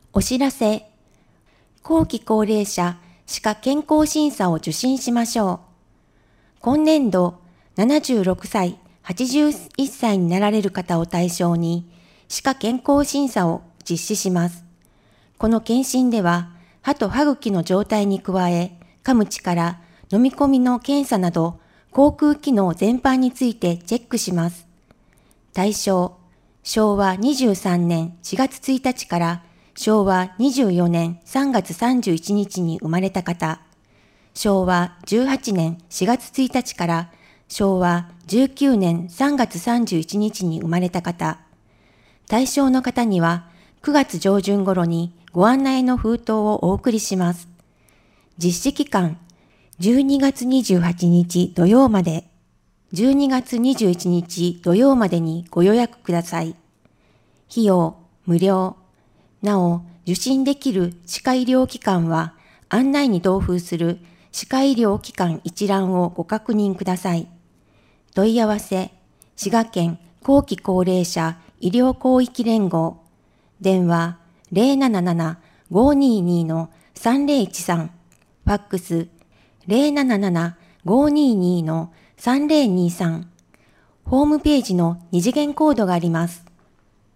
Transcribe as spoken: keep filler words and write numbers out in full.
お知らせ。後期高齢者歯科健康審査を受診しましょう。今年度ななじゅうろくさい、はちじゅういっさいになられる方を対象に歯科健康審査を実施します。この検診では歯と歯茎の状態に加え、噛む力、飲み込みの検査など口腔機能全般についてチェックします。対象、しょうわにじゅうさんねんしがつついたちからしょうわにじゅうよねんさんがつさんじゅういちにちに生まれた方、しょうわじゅうはちねんしがつついたちからしょうわじゅうきゅうねんさんがつさんじゅういちにちに生まれた方、対象の方にはくがつじょうじゅん頃にご案内の封筒をお送りします。実施期間、じゅうにがつにじゅうはちにち土曜まで、じゅうにがつにじゅういちにち土曜までにご予約ください。費用無料。なお、受診できる歯科医療機関は案内に同封する歯科医療機関一覧をご確認ください。問い合わせ、滋賀県後期高齢者医療広域連合、電話 ゼロなななな ごーにーにー さんぜろいちさん、ファックス ゼロなななな ごーにーにー さんぜろにーさん、ホームページの二次元コードがあります。